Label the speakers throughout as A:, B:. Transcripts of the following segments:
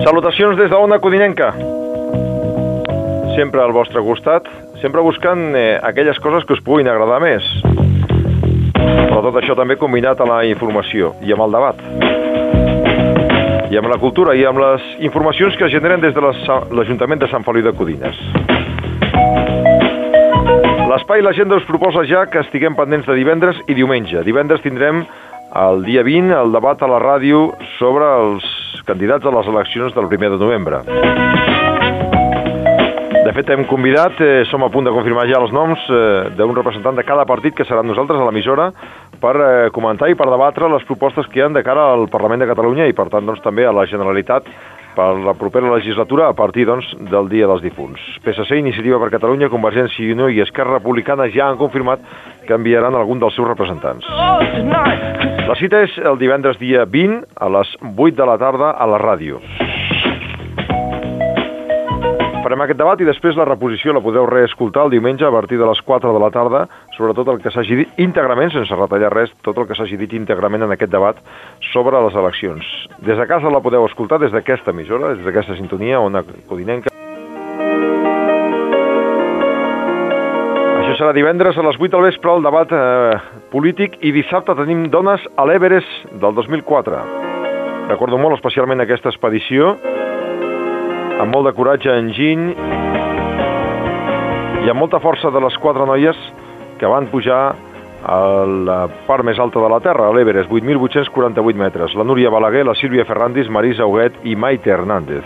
A: Salutacions des d'Ona Codinenca. Sempre al vostre costat, sempre buscant aquelles coses que us puguin agradar més. Però tot això també combinat a la informació i amb el debat. I amb la cultura i amb les informacions que es generen des de l'Ajuntament de Sant Feliu de Codines. L'Espai l'Agenda us proposa ja que estiguem pendents de divendres i diumenge. Divendres tindrem el dia 20 el debat a la ràdio sobre els candidats a les eleccions del 1 de novembre. De fet, hem convidat, som a punt de confirmar ja els noms d'un representant de cada partit que serà amb nosaltres a l'emissora per comentar i per debatre les propostes que hi ha de cara al Parlament de Catalunya i, per tant, doncs, també a la Generalitat per la propera legislatura a partir doncs, del Dia dels Difunts. PSC, Iniciativa per Catalunya, Convergència i Unió i Esquerra Republicana ja han confirmat que enviaran algun dels seus representants. La cita és el divendres dia 20 a les 8 de la tarda a la ràdio. Farem aquest debat i després la reposició la podeu reescoltar el diumenge a partir de les 4 de la tarda, sobretot el que s'hagi dit íntegrament, sense retallar res, tot el que s'hagi dit íntegrament en aquest debat sobre les eleccions. Des de casa la podeu escoltar des d'aquesta emissora, des d'aquesta sintonia, Ona Codinenca. Això serà divendres a les 8 del vespre el debat polític i dissabte tenim Dones a l'Everest del 2004. Recordo molt especialment aquesta expedició, amb molt de coratge enginy i amb molta força de les 4 noies que van pujar a la part més alta de la Terra, a l'Everest, 8.848 metres. La Núria Balaguer, la Sílvia Ferrandis, Marisa Huguet i Maite Hernández.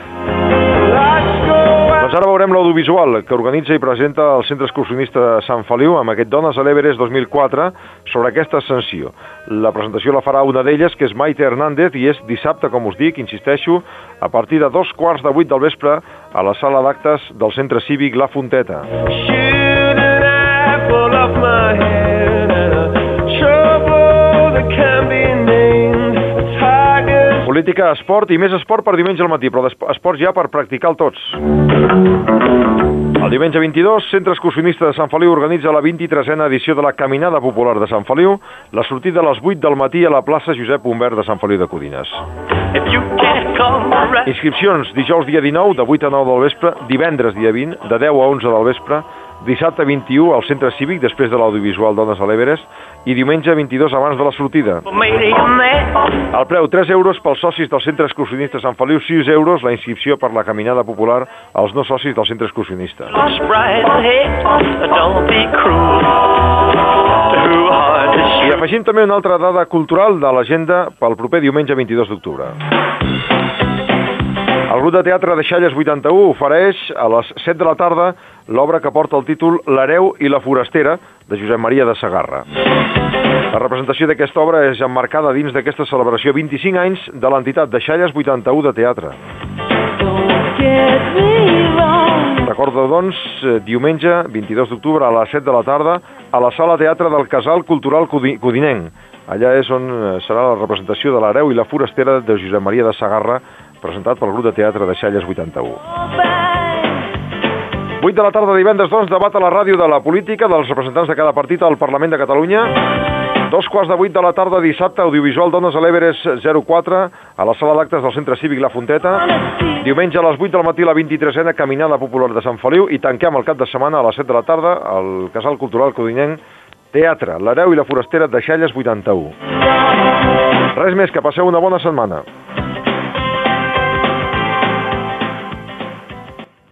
A: Doncs ara veurem l'audiovisual que organitza i presenta el Centre Excursionista de Sant Feliu amb aquest Dones a l'Everest 2004 sobre aquesta ascensió. La presentació la farà una d'elles, que és Maite Hernández, i és dissabte, com us dic, insisteixo, a partir de 7:15 del vespre a la sala d'actes del Centre Cívic La Fonteta. Política, esport i més esport per diumenge al matí, però esport ja per practicar-lo tots. El diumenge 22, Centre Excursionista de Sant Feliu organitza la 23a edició de la Caminada Popular de Sant Feliu, la sortida a les 8 del matí a la plaça Josep Humbert de Sant Feliu de Codines. Inscripcions dijous dia 19, de 8 a 9 del vespre, divendres dia 20, de 10 a 11 del vespre, dissabte 21 al Centre Cívic, després de l'audiovisual Dones a l'Everest, i diumenge 22 abans de la sortida. El preu, 3 euros pels socis del Centre Excursionista Sant Feliu, 6 euros la inscripció per la Caminada Popular als no socis del Centre Excursionista. I afegim també una altra dada cultural de l'agenda pel proper diumenge 22 d'octubre. El grup de teatre de Xalles 81 ofereix a les 7 de la tarda l'obra que porta el títol L'hereu i la forastera, de Josep Maria de Segarra. La representació d'aquesta obra és emmarcada dins d'aquesta celebració 25 anys de l'entitat de Xalles 81 de teatre. Recordo, doncs, diumenge 22 d'octubre a les 7 de la tarda a la sala teatre del Casal Cultural Codinenc. Allà és on serà la representació de L'hereu i la forastera de Josep Maria de Segarra, presentat pel grup de teatre de Xalles 81. 8 de la tarda divendres, doncs, debat a la ràdio de la política dels representants de cada partit al Parlament de Catalunya. 7:15 de la tarda dissabte, audiovisual Dones a l'Everest 04 a la sala d'actes del Centre Cívic La Fonteta. Diumenge a les 8 del matí la 23a Caminada Popular de Sant Feliu i tanquem el cap de setmana a les 7 de la tarda al Casal Cultural Codinenc Teatre, L'hereu i la forastera de Xalles 81. Res més, que passeu una bona setmana.